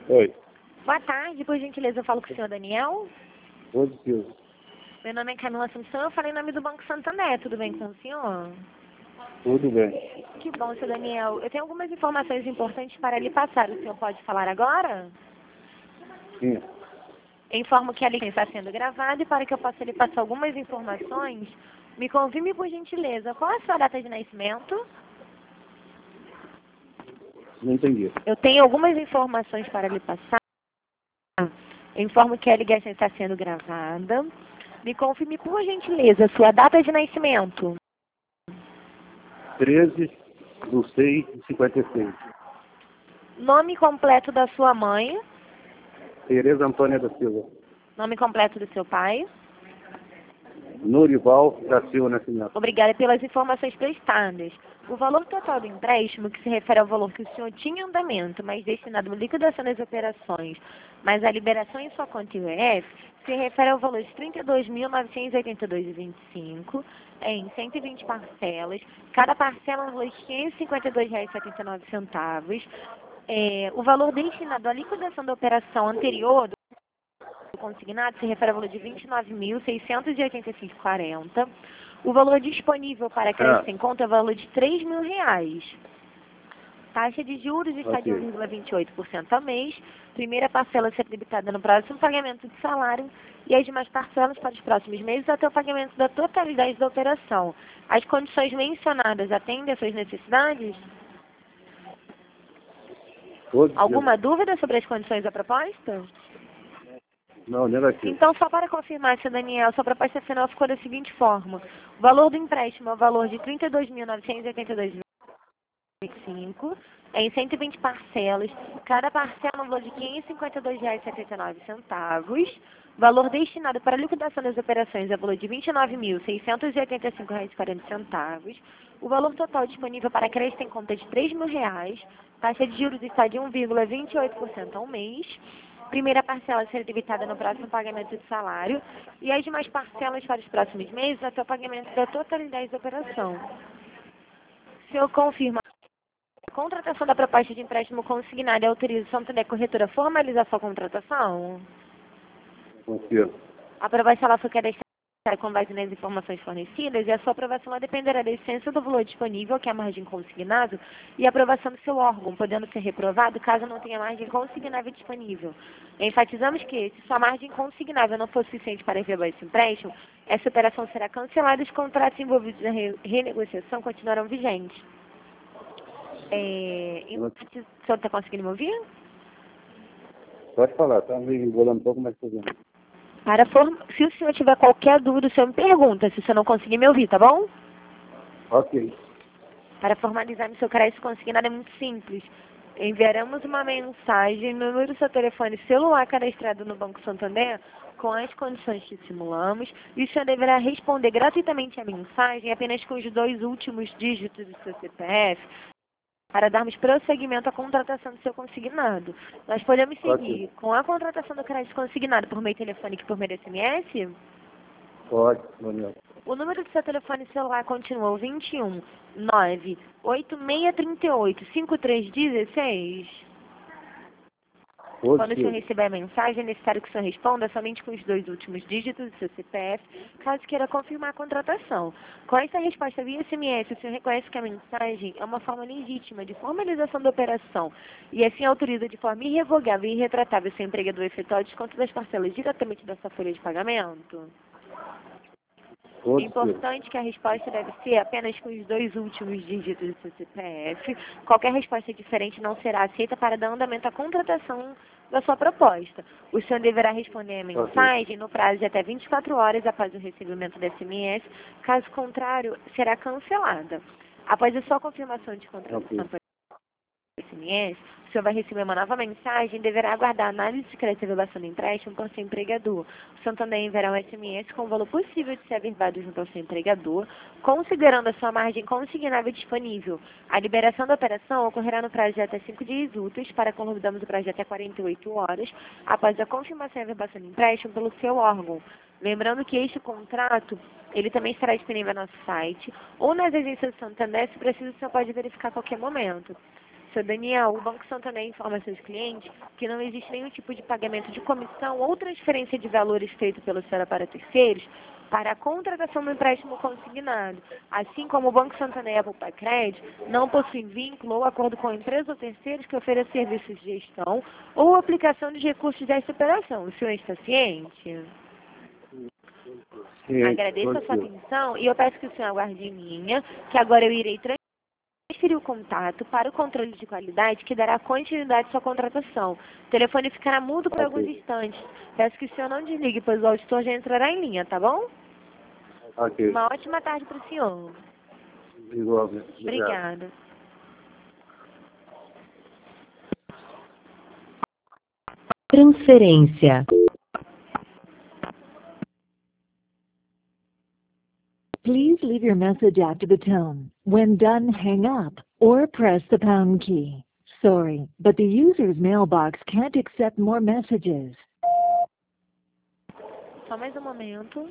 Oi. Boa tarde, por gentileza, eu falo com o senhor Daniel. Positivo. Meu nome é Camila Assunção, eu falei em nome do Banco Santander, tudo bem com o senhor? Tudo bem. Que bom, senhor Daniel. Eu tenho algumas informações importantes para lhe passar, o senhor pode falar agora? Sim. Eu informo que a ligação está sendo gravada e para que eu possa lhe passar algumas informações, me confirme por gentileza, qual é a sua data de nascimento? Não entendi. Eu tenho algumas informações para lhe passar. Eu informo que a ligação está sendo gravada. Me confirme, por gentileza, sua data de nascimento. 13/6/56. Nome completo da sua mãe. Tereza Antônia da Silva. Nome completo do seu pai. Norival da Silva Nascimento. Obrigada pelas informações prestadas. O valor total do empréstimo, que se refere ao valor que o senhor tinha em andamento, mas destinado à liquidação das operações, mas a liberação em sua conta IOF, se refere ao valor de R$ 32.982,25 em 120 parcelas. Cada parcela é um valor de R$ 552,79. O valor destinado à liquidação da operação anterior do consignado se refere ao valor de R$ 29.685,40. O valor disponível para crédito em conta é o valor de R$ 3.000. Taxa de juros está de 1,28% ao mês. Primeira parcela a ser debitada no próximo pagamento de salário e as demais parcelas para os próximos meses até o pagamento da totalidade da operação. As condições mencionadas atendem às suas necessidades? Positivo. Alguma dúvida sobre as condições da proposta? Não, negativo. Então, só para confirmar, seu Daniel, sua proposta final ficou da seguinte forma. O valor do empréstimo é o valor de R$ 32.982,25 em 120 parcelas. Cada parcela é um valor de R$ 552,79. Valor destinado para a liquidação das operações é o valor de R$ 29.685,40. O valor total disponível para crédito em conta é de R$ 3.000. Taxa de juros está de 1,28% ao mês. Primeira parcela a ser debitada no próximo pagamento de salário e as demais parcelas para os próximos meses até o pagamento da totalidade da operação. O senhor confirma a contratação da proposta de empréstimo consignado e autoriza a Santander Corretora a formalizar sua contratação? Confirmo. A aprovação ela foi cadastrada com base nas informações fornecidas e a sua aprovação ela dependerá da essência do valor disponível, que é a margem consignado, e a aprovação do seu órgão, podendo ser reprovado caso não tenha margem consignável disponível. Enfatizamos que, se sua margem consignável não for suficiente para rever esse empréstimo, essa operação será cancelada e os contratos envolvidos na renegociação continuarão vigentes. O senhor está conseguindo me ouvir? Pode falar, tá meio embolando um pouco, mas tudo bem. Se o senhor tiver qualquer dúvida, o senhor me pergunta, se o senhor não conseguir me ouvir, tá bom? Ok. Para formalizar no seu crédito consignado é muito simples. Enviaremos uma mensagem no número do seu telefone celular cadastrado no Banco Santander com as condições que simulamos e o senhor deverá responder gratuitamente a mensagem apenas com os 2 últimos dígitos do seu CPF para darmos prosseguimento à contratação do seu consignado. Nós podemos seguir com a contratação do crédito consignado por meio telefônico e por meio de SMS? Pode, Daniel. O número do seu telefone celular continua o 21 98638 5316. Quando o senhor receber a mensagem, é necessário que o senhor responda somente com os 2 últimos dígitos do seu CPF, caso queira confirmar a contratação. Com essa resposta via SMS, o senhor reconhece que a mensagem é uma forma legítima de formalização da operação e assim autoriza de forma irrevogável e irretratável seu empregador a efetuar o desconto das parcelas diretamente da sua folha de pagamento? É importante que a resposta deve ser apenas com os 2 últimos dígitos do seu CPF. Qualquer resposta diferente não será aceita para dar andamento à contratação da sua proposta. O senhor deverá responder a mensagem no prazo de até 24 horas após o recebimento da SMS. Caso contrário, será cancelada. Após a sua confirmação de contratação por SMS, o senhor vai receber uma nova mensagem e deverá aguardar a análise de crédito e avaliação do empréstimo por seu empregador. O senhor também enviará um SMS com o valor possível de ser averbado junto ao seu empregador, considerando a sua margem consignável disponível. A liberação da operação ocorrerá no prazo de até 5 dias úteis, para concluirmos o prazo de até 48 horas, após a confirmação e averbação do empréstimo pelo seu órgão. Lembrando que este contrato, ele também estará disponível no nosso site ou nas agências do Santander, se preciso, o senhor pode verificar a qualquer momento. Seu Daniel, o Banco Santander informa seus clientes que não existe nenhum tipo de pagamento de comissão ou transferência de valores feito pelo senhor para terceiros para a contratação do empréstimo consignado, assim como o Banco Santander e a Pupacred não possuem vínculo ou acordo com a empresa ou terceiros que ofereça serviços de gestão ou aplicação de recursos desta operação. O senhor está ciente? Sim, Agradeço a sua atenção e eu peço que o senhor aguarde em linha, que agora eu irei transferir o contato para o controle de qualidade que dará continuidade à sua contratação. O telefone ficará mudo por alguns instantes. Peço que o senhor não desligue, pois o auditor já entrará em linha, tá bom? Ok. Uma ótima tarde para o senhor. Igualmente. Obrigada. Transferência. Please leave your message after the tone. When done, hang up or press the pound key. Sorry, but the user's mailbox can't accept more messages. Só mais um momento.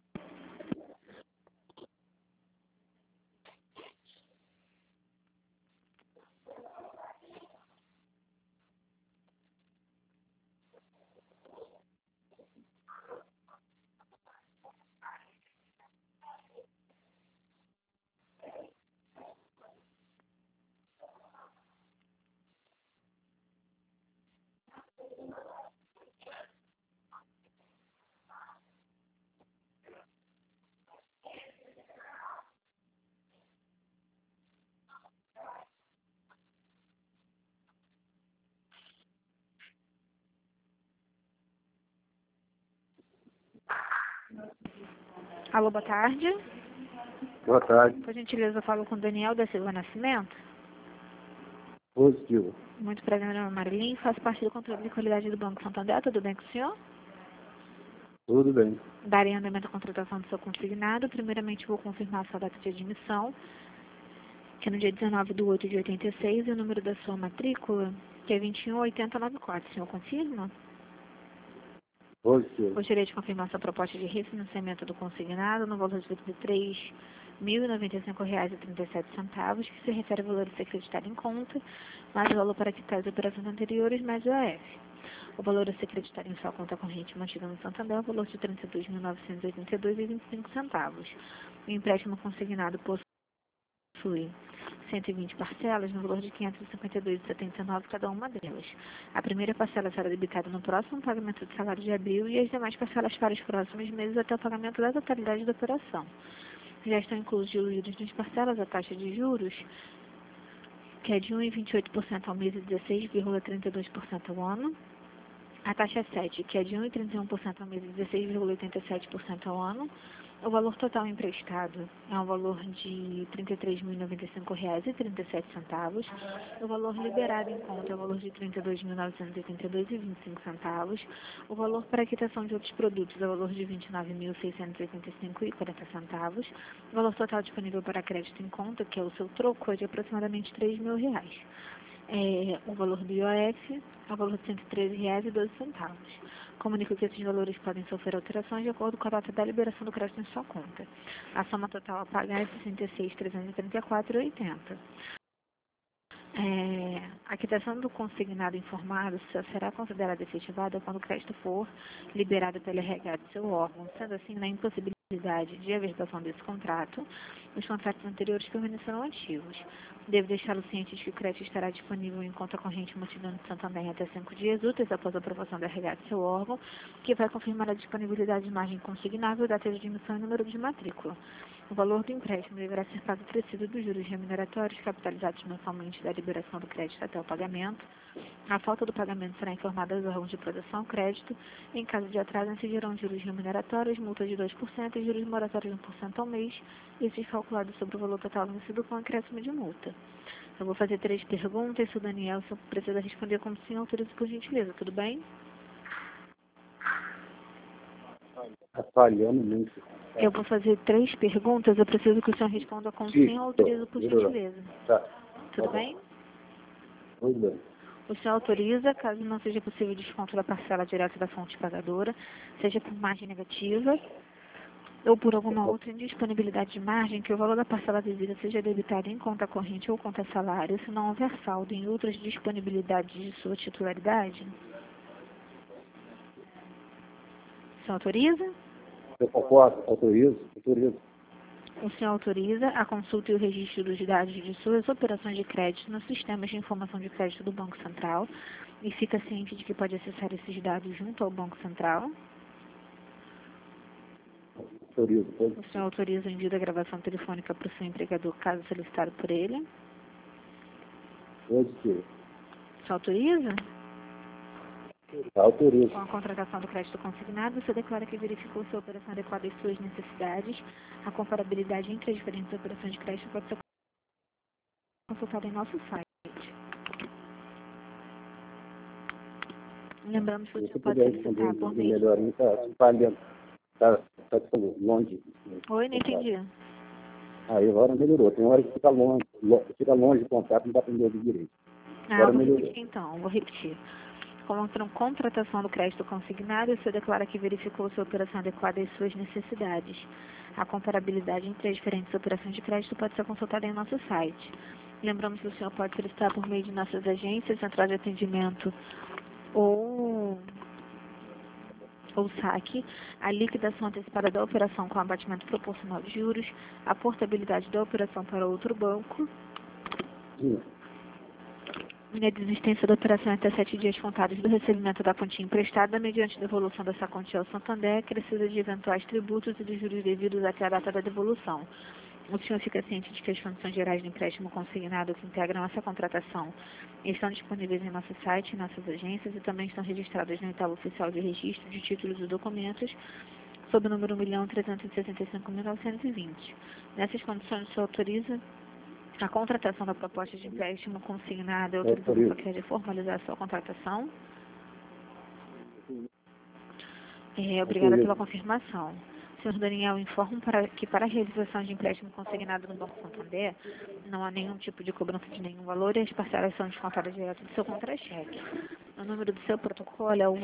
Alô, boa tarde. Boa tarde. Por gentileza, eu falo com o Daniel da Silva Nascimento. Positivo. Muito prazer, meu nome é Marilyn, faço parte do controle de qualidade do Banco Santander. Tudo bem com o senhor? Tudo bem. Darei andamento à contratação do seu consignado. Primeiramente, vou confirmar a sua data de admissão, que é no dia 19/8 de 86, e o número da sua matrícula, que é 21894. O senhor confirma? Positivo. Gostaria de confirmar sua proposta de refinanciamento do consignado no valor de R$ 23.095,37, que se refere ao valor a ser acreditado em conta, mais o valor para quitar as operações anteriores, mais o AF. O valor a ser acreditado em sua conta corrente mantida no Santander é o valor de R$ 32.982,25. O empréstimo consignado possui 120 parcelas no valor de R$ 552,79 cada uma delas. A primeira parcela será debitada no próximo pagamento de salário de abril e as demais parcelas para os próximos meses até o pagamento da totalidade da operação. Já estão inclusos diluídos nas parcelas a taxa de juros, que é de 1,28% ao mês e 16,32% ao ano. A taxa 7, que é de 1,31% ao mês e 16,87% ao ano. O valor total emprestado é um valor de R$ 33.095,37. O valor liberado em conta é o valor de R$ 32.982,25. O valor para quitação de outros produtos é o valor de R$ 29.685,40. O valor total disponível para crédito em conta, que é o seu troco, é de aproximadamente R$ 3.000. O valor do IOF é o valor de R$ 113,12. Comunico que esses valores podem sofrer alterações de acordo com a data da liberação do crédito em sua conta. A soma total a pagar é R$ 66.334,80. A quitação do consignado informado só será considerada efetivada quando o crédito for liberado pelo RH do seu órgão. Sendo assim, na impossibilidade de averbação desse contrato, os contratos anteriores permanecerão ativos. Devo deixá-lo ciente de que o crédito estará disponível em conta corrente mantida no Santander até 5 dias úteis após a aprovação da RH do seu órgão, que vai confirmar a disponibilidade de margem consignável, data de admissão e número de matrícula. O valor do empréstimo deverá ser pago acrescido dos juros remuneratórios capitalizados mensalmente da liberação do crédito até o pagamento. A falta do pagamento será informada aos órgãos de proteção ao crédito. Em caso de atraso, incidirão juros remuneratórios, multa de 2% e juros moratórios de 1% ao mês, esses calculados sobre o valor total vencido com acréscimo de multa. Eu vou fazer 3 perguntas, se o Daniel só precisa responder como sim, autorizo por gentileza, tudo bem? Está falhando muito. Eu vou fazer 3 perguntas, eu preciso que o senhor responda com sim, autorizo por gentileza. Tá. Tudo bem? Tudo bem. O senhor autoriza, caso não seja possível desconto da parcela direta da fonte pagadora, seja por margem negativa, ou por alguma outra indisponibilidade de margem, que o valor da parcela devida seja debitado em conta corrente ou conta salário, se não houver saldo em outras disponibilidades de sua titularidade? O senhor autoriza? Eu concordo, autorizo. O senhor autoriza a consulta e o registro dos dados de suas operações de crédito nos sistemas de informação de crédito do Banco Central e fica ciente de que pode acessar esses dados junto ao Banco Central? Autorizo. O senhor autoriza o envio da gravação telefônica para o seu empregador, caso solicitado por ele? Pode ser. O senhor autoriza? Autorizo. Com a contratação do crédito consignado, você declara que verificou se a operação adequada às suas necessidades. A comparabilidade entre as diferentes operações de crédito pode ser consultada em nosso site. Lembramos que o senhor pode solicitar por meio... Melhorinho tá longe. Oi, não entendi. Aí agora melhorou. Tem hora que fica longe do contato, não dá para entender direito. Ah, vou repetir então, vou repetir. Com a contratação do crédito consignado, o senhor declara que verificou se a operação adequada às suas necessidades. A comparabilidade entre as diferentes operações de crédito pode ser consultada em nosso site. Lembramos que o senhor pode solicitar por meio de nossas agências, central de atendimento ou saque, a liquidação antecipada da operação com abatimento proporcional de juros, a portabilidade da operação para outro banco, e a desistência da operação até 7 dias contados do recebimento da quantia emprestada mediante devolução dessa quantia ao Santander, acrescida de eventuais tributos e dos juros devidos até a data da devolução. O senhor fica ciente de que as condições gerais do empréstimo consignado que integram essa contratação estão disponíveis em nosso site, em nossas agências e também estão registradas no edital oficial de registro de títulos e documentos sob o número 1.365.920. Nessas condições, o senhor autoriza a contratação da proposta de empréstimo consignada e autoriza a querer formalizar a sua contratação? Obrigada pela confirmação. Senhor Daniel, informo que para a realização de empréstimo consignado no Banco Santander, não há nenhum tipo de cobrança de nenhum valor e as parcelas são descontadas direto do seu contra-cheque. O número do seu protocolo é o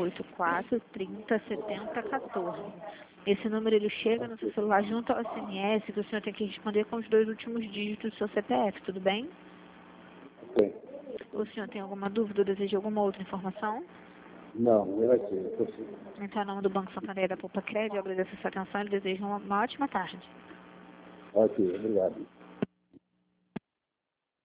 84307014. Esse número ele chega no seu celular junto ao SMS que o senhor tem que responder com os 2 últimos dígitos do seu CPF, tudo bem? Sim. O senhor tem alguma dúvida ou deseja alguma outra informação? Não vai ser. Então, em nome do Banco Santander da Poupa Crédito, eu agradeço a sua atenção e desejo uma ótima tarde. Ok, obrigado.